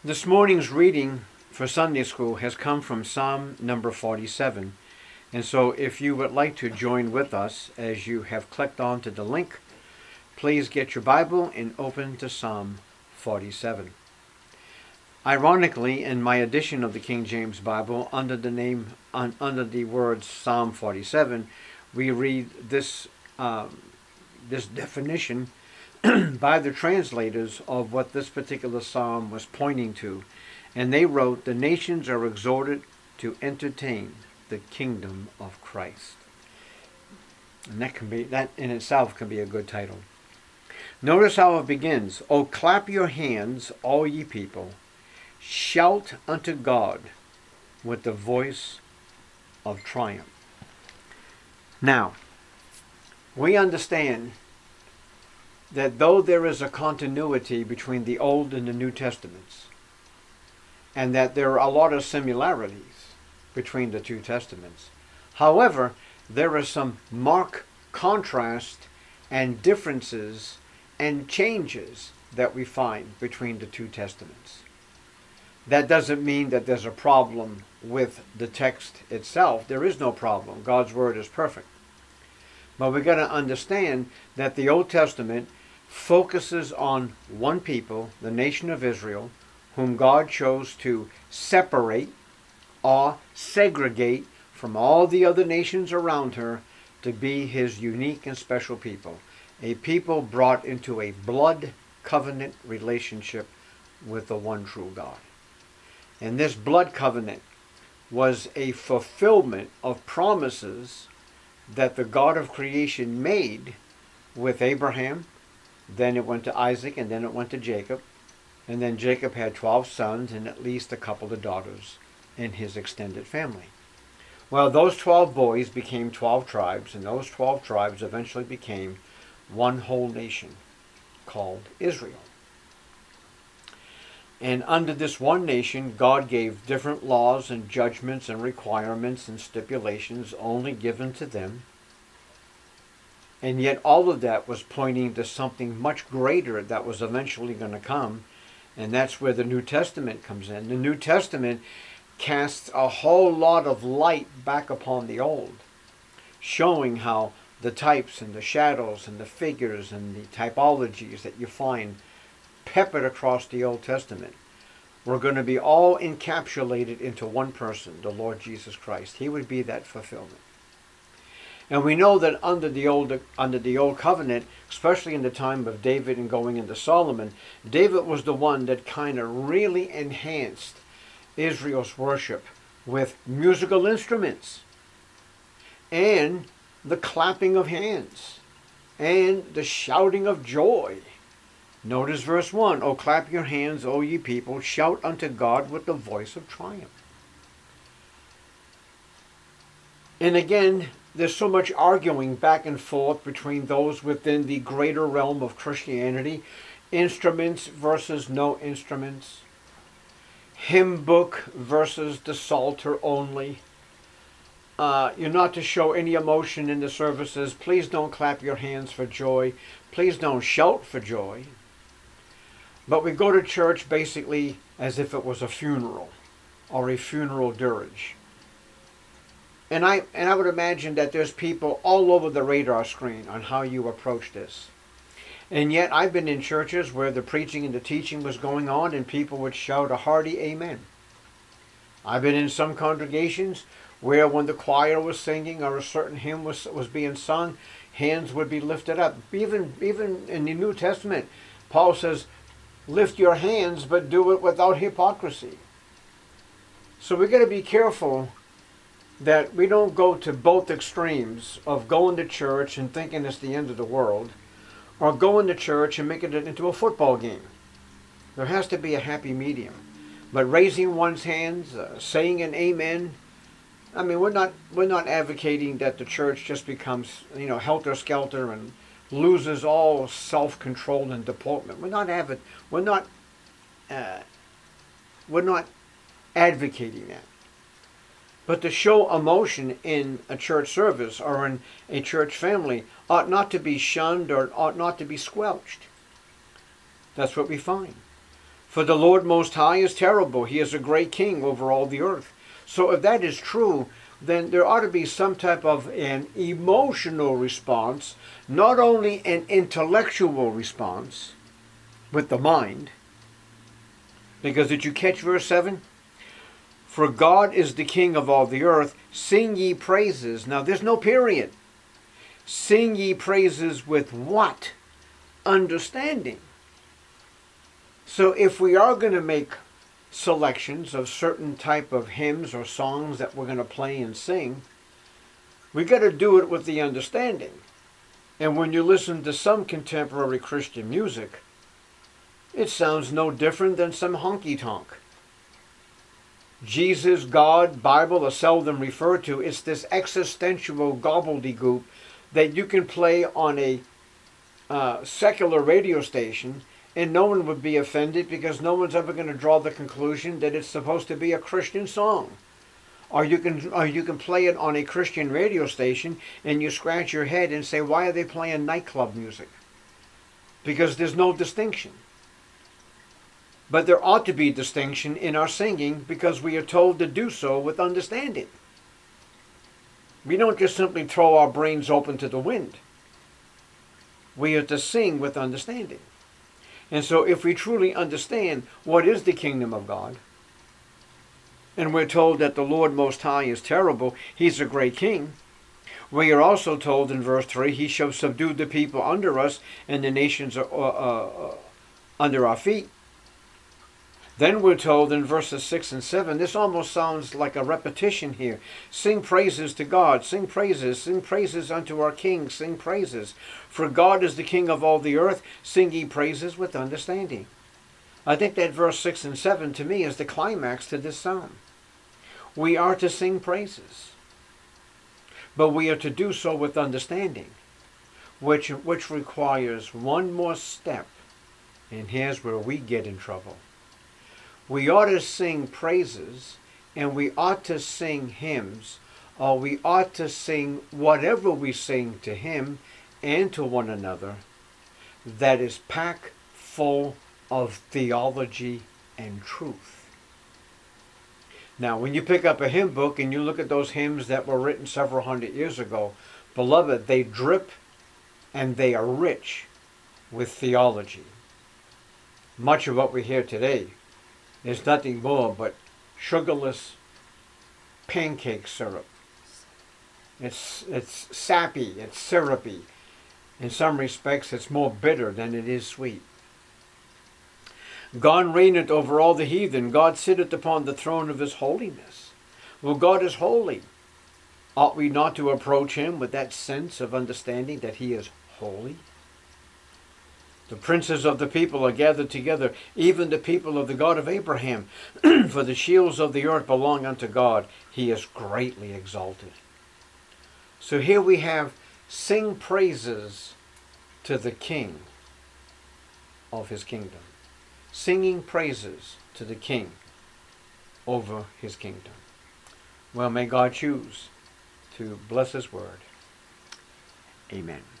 This morning's reading for Sunday school has come from Psalm number 47. And so if you would like to join with us as you have clicked onto the link, please get your Bible and open to Psalm 47. Ironically, in my edition of the King James Bible, under the words Psalm 47, we read this definition by the translators of what this particular psalm was pointing to. And they wrote, "The nations are exhorted to entertain the kingdom of Christ." And that in itself can be a good title. Notice how it begins. "O clap your hands, all ye people. Shout unto God with the voice of triumph." Now, we understand that though there is a continuity between the Old and the New Testaments, and that there are a lot of similarities between the two Testaments, however, there are some marked contrast and differences and changes that we find between the two Testaments. That doesn't mean that there's a problem with the text itself. There is no problem. God's Word is perfect. But we've got to understand that the Old Testament focuses on one people, the nation of Israel, whom God chose to separate or segregate from all the other nations around her to be his unique and special people. A people brought into a blood covenant relationship with the one true God. And this blood covenant was a fulfillment of promises that the God of creation made with Abraham. Then it went to Isaac, and then it went to Jacob. And then Jacob had 12 sons and at least a couple of daughters in his extended family. Well, those 12 boys became 12 tribes, and those 12 tribes eventually became one whole nation called Israel. And under this one nation, God gave different laws and judgments and requirements and stipulations only given to them. And yet all of that was pointing to something much greater that was eventually going to come. And that's where the New Testament comes in. The New Testament casts a whole lot of light back upon the Old, showing how the types and the shadows and the figures and the typologies that you find peppered across the Old Testament were going to be all encapsulated into one person, the Lord Jesus Christ. He would be that fulfillment. And we know that under the old covenant, especially in the time of David and going into Solomon, David was the one that kind of really enhanced Israel's worship with musical instruments and the clapping of hands and the shouting of joy. Notice verse 1, "O clap your hands, O ye people, shout unto God with the voice of triumph." And again, there's so much arguing back and forth between those within the greater realm of Christianity. Instruments versus no instruments. Hymn book versus the Psalter only. You're not to show any emotion in the services. Please don't clap your hands for joy. Please don't shout for joy. But we go to church basically as if it was a funeral or a funeral dirge. And I would imagine that there's people all over the radar screen on how you approach this. And yet I've been in churches where the preaching and the teaching was going on and people would shout a hearty amen. I've been in some congregations where when the choir was singing or a certain hymn was being sung, hands would be lifted up. Even in the New Testament, Paul says, lift your hands, but do it without hypocrisy. So we've got to be careful that we don't go to both extremes of going to church and thinking it's the end of the world, or going to church and making it into a football game. There has to be a happy medium. But raising one's hands, saying an amen, I mean, we're not advocating that the church just becomes, helter-skelter and loses all self-control and deportment. We're not advocating that. But to show emotion in a church service or in a church family ought not to be shunned or ought not to be squelched. That's what we find. For the Lord Most High is terrible. He is a great king over all the earth. So if that is true, then there ought to be some type of an emotional response, not only an intellectual response with the mind. Because did you catch verse 7? For God is the king of all the earth. Sing ye praises. Now there's no period. Sing ye praises with what? Understanding. So if we are going to make selections of certain type of hymns or songs that we're going to play and sing, we got to do it with the understanding. And when you listen to some contemporary Christian music, it sounds no different than some honky-tonk. Jesus, God, Bible are seldom referred to. It's this existential gobbledygook that you can play on a secular radio station and no one would be offended because no one's ever going to draw the conclusion that it's supposed to be a Christian song. Or you can play it on a Christian radio station and you scratch your head and say, why are they playing nightclub music? Because there's no distinction. But there ought to be distinction in our singing because we are told to do so with understanding. We don't just simply throw our brains open to the wind. We are to sing with understanding. And so if we truly understand what is the kingdom of God, and we're told that the Lord Most High is terrible, He's a great king. We are also told in verse 3, He shall subdue the people under us, and the nations are under our feet. Then we're told in verses 6 and 7, this almost sounds like a repetition here. Sing praises to God, sing praises unto our King, sing praises. For God is the King of all the earth, sing ye praises with understanding. I think that verse 6 and 7 to me is the climax to this psalm. We are to sing praises, but we are to do so with understanding, which requires one more step, and here's where we get in trouble. We ought to sing praises, and we ought to sing hymns, or we ought to sing whatever we sing to Him and to one another that is packed full of theology and truth. Now, when you pick up a hymn book and you look at those hymns that were written several hundred years ago, beloved, they drip and they are rich with theology. Much of what we hear today is nothing more but sugarless pancake syrup. It's sappy, it's syrupy. In some respects, it's more bitter than it is sweet. God reigneth over all the heathen. God sitteth upon the throne of His holiness. Well, God is holy. Ought we not to approach Him with that sense of understanding that He is holy? The princes of the people are gathered together, even the people of the God of Abraham. For the shields of the earth belong unto God. He is greatly exalted. So here we have sing praises to the King of His kingdom. Singing praises to the King over His kingdom. Well, may God choose to bless His word. Amen.